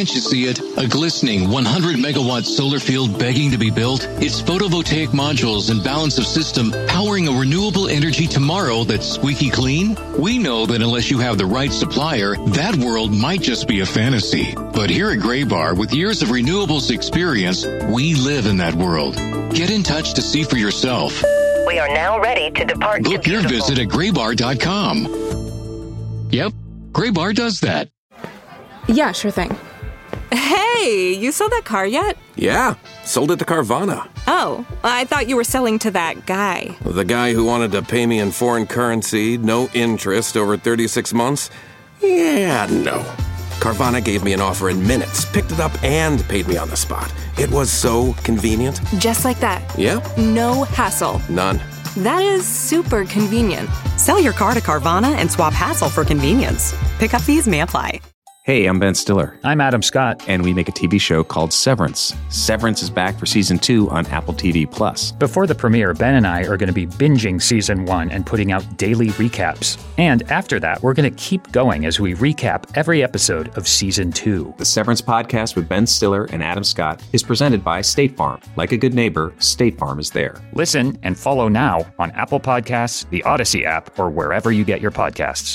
Can't you see it? A glistening 100-megawatt solar field begging to be built? It's photovoltaic modules and balance of system powering a renewable energy tomorrow that's squeaky clean? We know that unless you have the right supplier, that world might just be a fantasy. But here at Graybar, with years of renewables experience, we live in that world. Get in touch to see for yourself. We are now ready to depart. Book your visit at graybar.com. Yep, Graybar does that. Yeah, sure thing. Hey, you sold that car yet? Yeah, sold it to Carvana. Oh, I thought you were selling to that guy. The guy who wanted to pay me in foreign currency, no interest, over 36 months? Yeah, no. Carvana gave me an offer in minutes, picked it up, and paid me on the spot. It was so convenient. Just like that. Yeah? No hassle. None. That is super convenient. Sell your car to Carvana and swap hassle for convenience. Pickup fees may apply. Hey, I'm Ben Stiller. I'm Adam Scott. And we make a TV show called Severance. Severance is back for season 2 on Apple TV+. Before the premiere, Ben and I are going to be binging season 1 and putting out daily recaps. And after that, we're going to keep going as we recap every episode of season 2. The Severance podcast with Ben Stiller and Adam Scott is presented by State Farm. Like a good neighbor, State Farm is there. Listen and follow now on Apple Podcasts, the Odyssey app, or wherever you get your podcasts.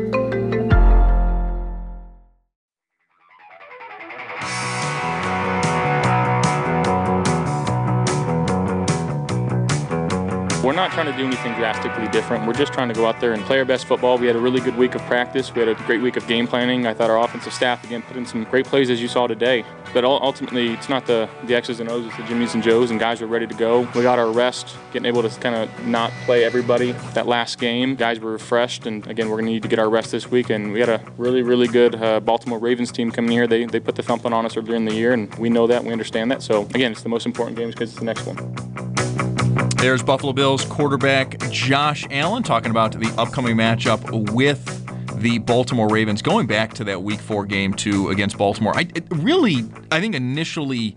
We're not trying to do anything drastically different. We're just trying to go out there and play our best football. We had a really good week of practice. We had a great week of game planning. I thought our offensive staff, again, put in some great plays as you saw today. But ultimately, it's not the X's and O's, it's the Jimmies and Joes, and guys are ready to go. We got our rest, getting able to kind of not play everybody that last game. Guys were refreshed, and again, we're going to need to get our rest this week. And we had a really, really good Baltimore Ravens team coming here. They put the thumping on us earlier in the year, and we know that, we understand that. So again, it's the most important game because it's the next one. There's Buffalo Bills quarterback Josh Allen talking about the upcoming matchup with the Baltimore Ravens, going back to that Week 4 game against Baltimore. I think initially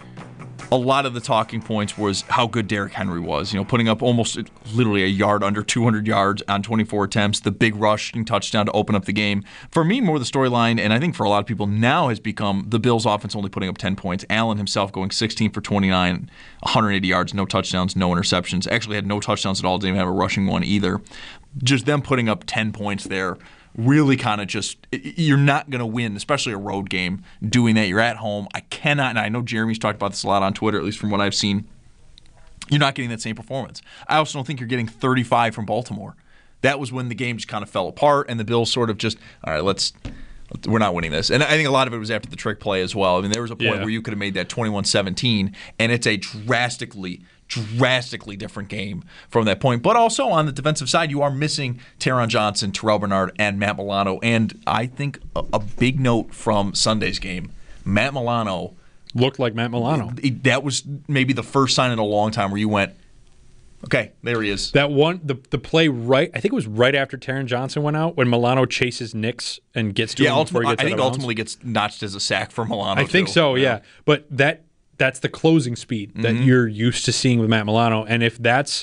a lot of the talking points was how good Derrick Henry was, putting up almost literally a yard under 200 yards on 24 attempts, the big rushing touchdown to open up the game. For me, more the storyline, and I think for a lot of people now, has become the Bills' offense only putting up 10 points. Allen himself going 16 for 29, 180 yards, no touchdowns, no interceptions. Actually had no touchdowns at all, didn't even have a rushing one either. Just them putting up 10 points there really kind of just, you're not going to win, especially a road game, doing that. You're at home. I cannot, and I know Jeremy's talked about this a lot on Twitter, at least from what I've seen. You're not getting that same performance. I also don't think you're getting 35 from Baltimore. That was when the game just kind of fell apart, and the Bills sort of just, all right, we're not winning this. And I think a lot of it was after the trick play as well. I mean, there was a point where you could have made that 21-17, and it's a drastically different game from that point. But also on the defensive side, you are missing Taron Johnson, Terrell Bernard, and Matt Milano. And I think a big note from Sunday's game, Matt Milano looked like Matt Milano. That was maybe the first sign in a long time where you went, okay, there he is. That one, the play right, I think it was right after Taron Johnson went out when Milano chases Nix and gets to him before he gets out of bounds. I think ultimately gets notched as a sack for Milano. I think so, yeah. But that's the closing speed that you're used to seeing with Matt Milano. And if that's,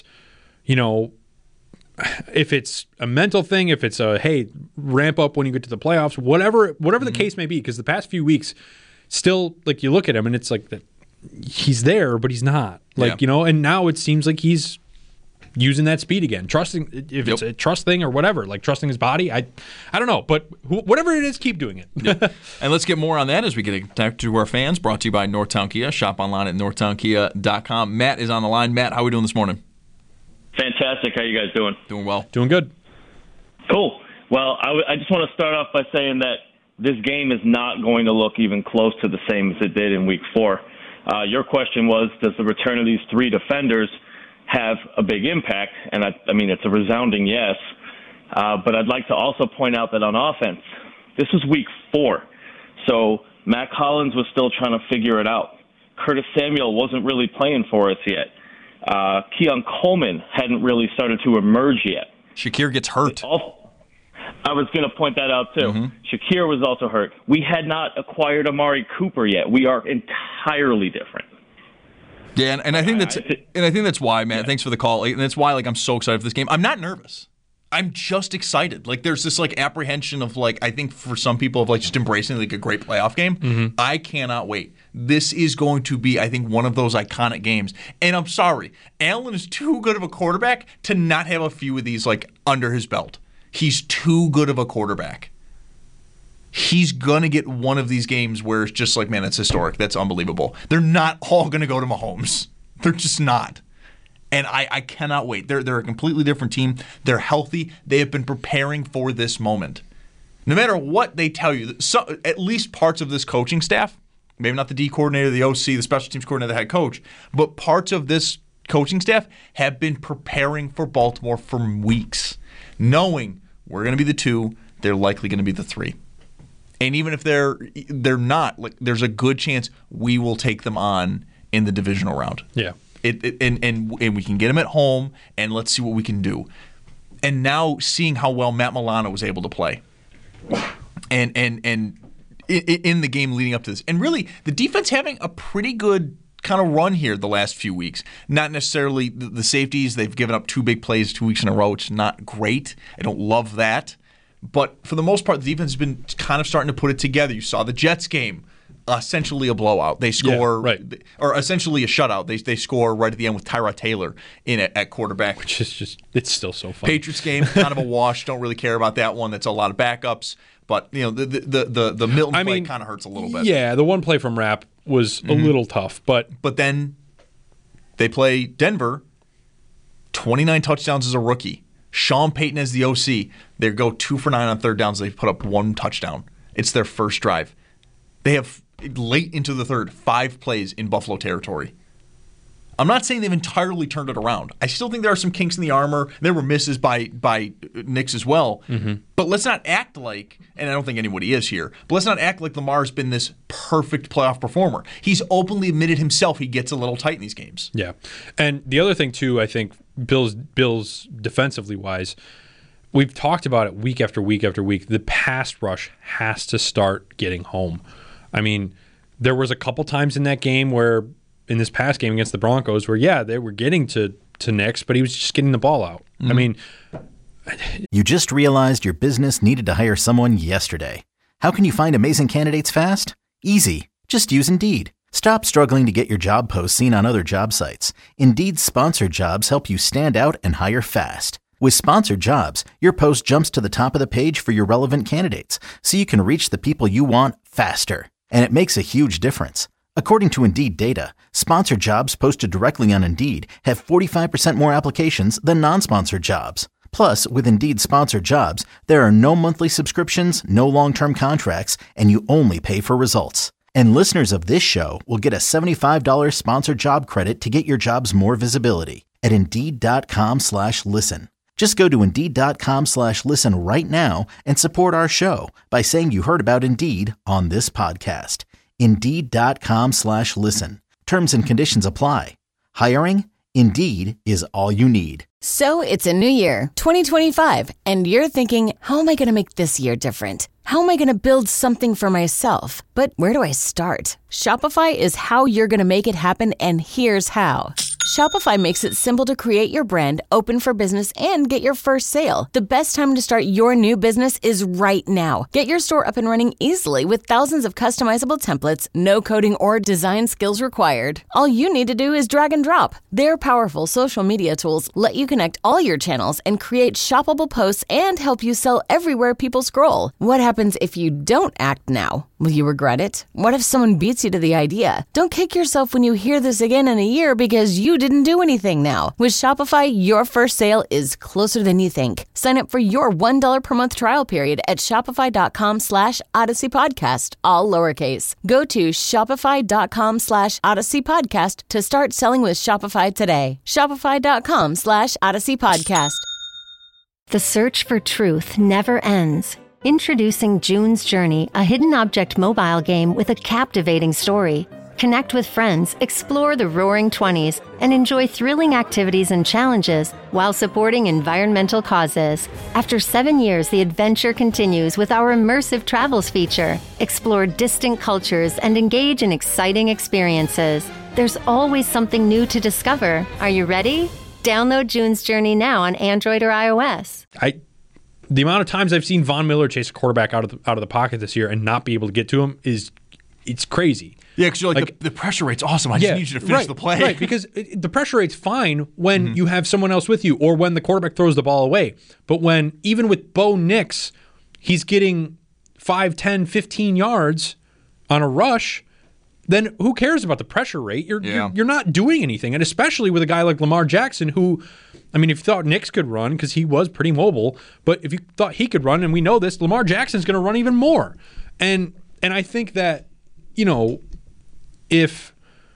if it's a mental thing, if it's a, hey, ramp up when you get to the playoffs, whatever the case may be, because the past few weeks, still, like, you look at him and it's like that he's there, but he's not. And now it seems like he's using that speed again, trusting, if it's a trust thing or whatever, like trusting his body. I don't know, but whatever it is, keep doing it. And let's get more on that as we get back to our fans. Brought to you by Northtown Kia. Shop online at northtownkia.com. Matt is on the line. Matt, how are we doing this morning? Fantastic. How you guys doing? Doing well. Doing good. Cool. Well, I just want to start off by saying that this game is not going to look even close to the same as it did in Week 4. Your question was, does the return of these three defenders have a big impact? And I mean, it's a resounding yes. But I'd like to also point out that on offense, this was Week 4. So Matt Collins was still trying to figure it out. Curtis Samuel wasn't really playing for us yet. Keon Coleman hadn't really started to emerge yet. Shakir gets hurt. I was going to point that out, too. Shakir was also hurt. We had not acquired Amari Cooper yet. We are entirely different. Yeah, and I think that's why, man. Thanks for the call. And that's why, I'm so excited for this game. I'm not nervous. I'm just excited. Like, there's this like apprehension of like, I think for some people of like just embracing like a great playoff game. Mm-hmm. I cannot wait. This is going to be, I think, one of those iconic games. And I'm sorry, Allen is too good of a quarterback to not have a few of these like under his belt. He's too good of a quarterback. He's going to get one of these games where it's just like, man, that's historic. That's unbelievable. They're not all going to go to Mahomes. They're just not. And I cannot wait. They're a completely different team. They're healthy. They have been preparing for this moment. No matter what they tell you, at least parts of this coaching staff, maybe not the D coordinator, the OC, the special teams coordinator, the head coach, but parts of this coaching staff have been preparing for Baltimore for weeks, knowing we're going to be the 2, they're likely going to be the 3. And even if they're not, like, there's a good chance we will take them on in the divisional round. Yeah. And we can get him at home, and let's see what we can do. And now seeing how well Matt Milano was able to play, and in the game leading up to this, and really the defense having a pretty good kind of run here the last few weeks. Not necessarily the safeties; they've given up 2 big plays 2 weeks in a row, which is not great. I don't love that, but for the most part, the defense has been kind of starting to put it together. You saw the Jets game. Essentially a blowout. They score, or essentially a shutout. They score right at the end with Tyrod Taylor in at quarterback. Which is just, it's still so fun. Patriots game, kind of a wash. Don't really care about that one. That's a lot of backups. But, you know, the Milton play kind of hurts a little bit. Yeah, the one play from Rapp was a little tough. But then they play Denver, 29 touchdowns as a rookie. Sean Payton as the OC. They go 2 for 9 on third downs. They put up 1 touchdown. It's their first drive. They have, late into the third, 5 plays in Buffalo territory. I'm not saying they've entirely turned it around. I still think there are some kinks in the armor. There were misses by Knicks as well. Mm-hmm. But let's not act like, and I don't think anybody is here, but let's not act like Lamar's been this perfect playoff performer. He's openly admitted himself he gets a little tight in these games. Yeah. And the other thing, too, I think Bills defensively wise, we've talked about it week after week after week. The pass rush has to start getting home. I mean, there was a couple times in that game where, in this past game against the Broncos, where, they were getting to Knicks, but he was just getting the ball out. Mm-hmm. I mean, you just realized your business needed to hire someone yesterday. How can you find amazing candidates fast? Easy. Just use Indeed. Stop struggling to get your job posts seen on other job sites. Indeed's sponsored jobs help you stand out and hire fast. With sponsored jobs, your post jumps to the top of the page for your relevant candidates, so you can reach the people you want faster. And it makes a huge difference. According to Indeed data, sponsored jobs posted directly on Indeed have 45% more applications than non-sponsored jobs. Plus, with Indeed sponsored jobs, there are no monthly subscriptions, no long-term contracts, and you only pay for results. And listeners of this show will get a $75 sponsored job credit to get your jobs more visibility at Indeed.com/listen. Just go to Indeed.com/listen right now and support our show by saying you heard about Indeed on this podcast. Indeed.com/listen. Terms and conditions apply. Hiring? Indeed is all you need. So it's a new year, 2025, and you're thinking, how am I going to make this year different? How am I going to build something for myself? But where do I start? Shopify is how you're going to make it happen, and here's how. Shopify makes it simple to create your brand, open for business, and get your first sale. The best time to start your new business is right now. Get your store up and running easily with thousands of customizable templates, no coding or design skills required. All you need to do is drag and drop. Their powerful social media tools let you connect all your channels and create shoppable posts and help you sell everywhere people scroll. What happens if you don't act now? Will you regret it? What if someone beats you to the idea? Don't kick yourself when you hear this again in a year because you didn't do anything now. With Shopify, your first sale is closer than you think. Sign up for your $1 per month trial period at shopify.com/Odyssey Podcast, all lowercase. Go to shopify.com/Odyssey Podcast to start selling with Shopify today. Shopify.com/Odyssey Podcast. The search for truth never ends. Introducing June's Journey, a hidden object mobile game with a captivating story. Connect with friends, explore the Roaring 20s, and enjoy thrilling activities and challenges while supporting environmental causes. After 7 years, the adventure continues with our immersive travels feature. Explore distant cultures and engage in exciting experiences. There's always something new to discover. Are you ready? Download June's Journey now on Android or iOS. The amount of times I've seen Von Miller chase a quarterback out of the pocket this year and not be able to get to him it's crazy. Yeah, because you're like the pressure rate's awesome. I just need you to finish the play. Right, because the pressure rate's fine when you have someone else with you or when the quarterback throws the ball away. But when, even with Bo Nix, he's getting 5, 10, 15 yards on a rush, then who cares about the pressure rate? You're not doing anything. And especially with a guy like Lamar Jackson who, I mean, if you thought Nix could run, because he was pretty mobile, but if you thought he could run, and we know this, Lamar Jackson's going to run even more. And I think that, if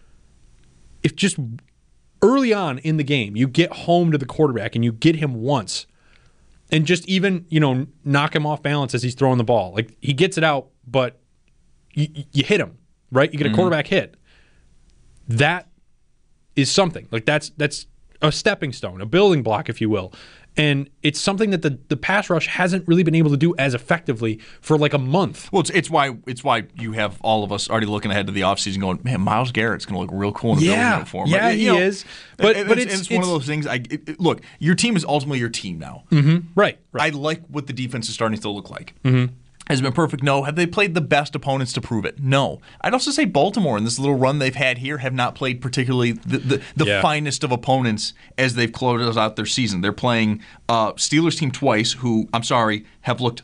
just early on in the game you get home to the quarterback and you get him once and just even, knock him off balance as he's throwing the ball. Like, he gets it out, but you hit him, right? You get a quarterback hit. That is something. Like, that's a stepping stone, a building block, if you will. And it's something that the pass rush hasn't really been able to do as effectively for like a month. Well, it's why you have all of us already looking ahead to the offseason going, man, Myles Garrett's going to look real cool in a building uniform. Yeah, he is. But it's one of those things. Look, your team is ultimately your team now. Mm-hmm. Right. I like what the defense is starting to look like. Mm-hmm. Has it been perfect? No. Have they played the best opponents to prove it? No. I'd also say Baltimore, in this little run they've had here, have not played particularly the finest of opponents as they've closed out their season. They're playing Steelers team twice, who, I'm sorry, have looked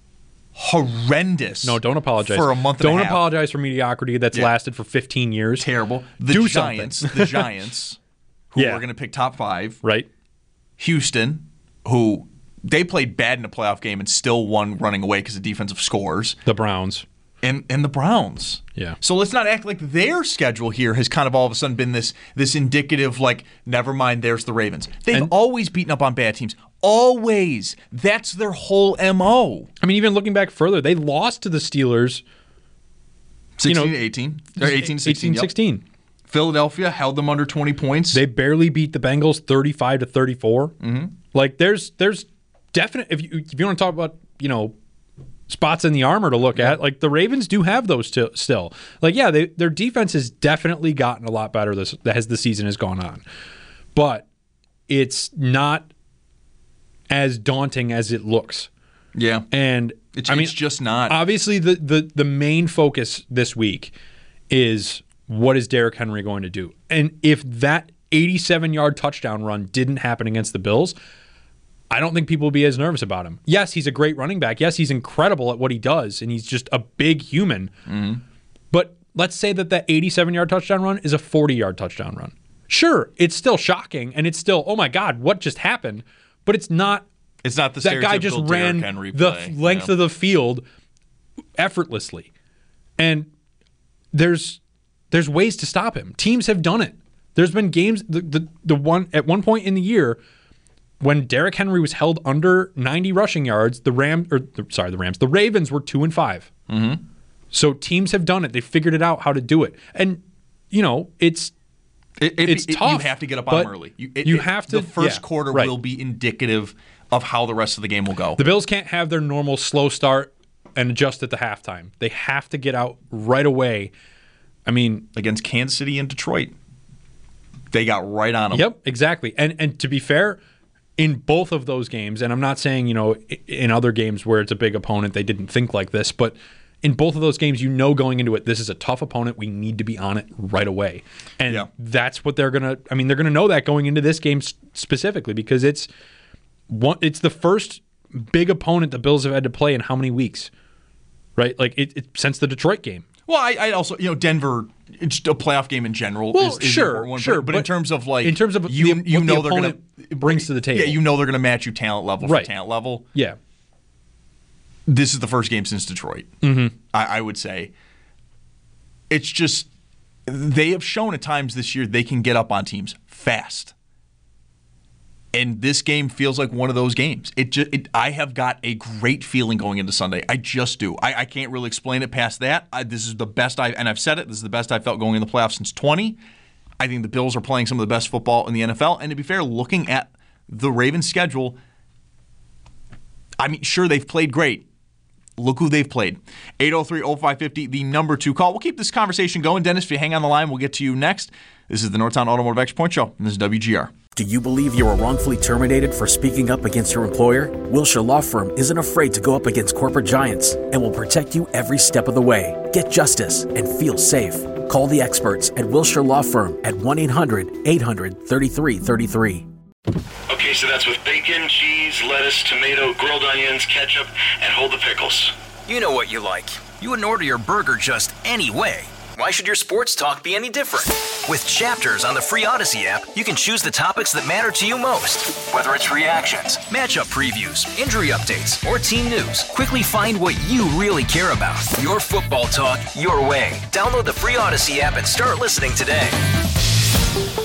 horrendous. No, don't apologize. For a month and a half. Don't apologize for mediocrity that's lasted for 15 years. Terrible. Do Giants, something. The Giants, who are going to pick top 5. Right. Houston, who... They played bad in a playoff game and still won running away because of defensive scores. The Browns. And the Browns. Yeah. So let's not act like their schedule here has kind of all of a sudden been this indicative, like, never mind, there's the Ravens. They've always beaten up on bad teams. Always. That's their whole MO. I mean, even looking back further, they lost to the Steelers 16-18. Or 18-16. 18-16. Philadelphia held them under 20 points. They barely beat the Bengals 35-34. Mm-hmm. Like, there's definite, if you want to talk about, spots in the armor to look at, like, the Ravens do have those still. Like, yeah, their defense has definitely gotten a lot better as the season has gone on. But it's not as daunting as it looks. Yeah. And it's just not. Obviously, the main focus this week is what is Derrick Henry going to do? And if that 87-yard touchdown run didn't happen against the Bills, I don't think people will be as nervous about him. Yes, he's a great running back. Yes, he's incredible at what he does, and he's just a big human. Mm-hmm. But let's say that 87-yard touchdown run is a 40-yard touchdown run. Sure, it's still shocking, and it's still, oh my God, what just happened? But it's not. It's not the that guy just ran Henry the length of the field effortlessly, and there's ways to stop him. Teams have done it. There's been games. The one at one point in the year, when Derrick Henry was held under 90 rushing yards, the Ravens were 2-5. Mm-hmm. So teams have done it. They figured it out how to do it, and it's tough. You have to get up on them early. You have to. The first quarter will be indicative of how the rest of the game will go. The Bills can't have their normal slow start and adjust at the halftime. They have to get out right away. I mean, against Kansas City and Detroit, they got right on them. Yep, exactly. And to be fair, in both of those games, and I'm not saying, in other games where it's a big opponent, they didn't think like this, but in both of those games, going into it, this is a tough opponent. We need to be on it right away. And that's what they're going to, they're going to know that going into this game specifically, because it's the first big opponent the Bills have had to play in how many weeks, right? Like since the Detroit game. Well, I also, Denver, it's a playoff game in general. Well, is sure, but in terms of what the opponent brings to the table, they're going to match you talent level for talent level. Yeah, this is the first game since Detroit. Mm-hmm. I would say it's just they have shown at times this year they can get up on teams fast. And this game feels like one of those games. I have got a great feeling going into Sunday. I just do. I can't really explain it past that. This is the best I've said it, this is the best I felt going in the playoffs since 20. I think the Bills are playing some of the best football in the NFL. And to be fair, looking at the Ravens' schedule, sure, they've played great. Look who they've played. 803-0550, the number 2 call. We'll keep this conversation going. Dennis, if you hang on the line, we'll get to you next. This is the Northtown Automotive Extra Point Show, and this is WGR. Do you believe you were wrongfully terminated for speaking up against your employer? Wilshire Law Firm isn't afraid to go up against corporate giants and will protect you every step of the way. Get justice and feel safe. Call the experts at Wilshire Law Firm at 1-800-800-3333. Okay, so that's with bacon, cheese, lettuce, tomato, grilled onions, ketchup, and hold the pickles. You know what you like. You wouldn't order your burger just any way. Why should your sports talk be any different? With Chapters on the free Odyssey app, you can choose the topics that matter to you most. Whether it's reactions, matchup previews, injury updates, or team news, quickly find what you really care about. Your football talk, your way. Download the free Odyssey app and start listening today.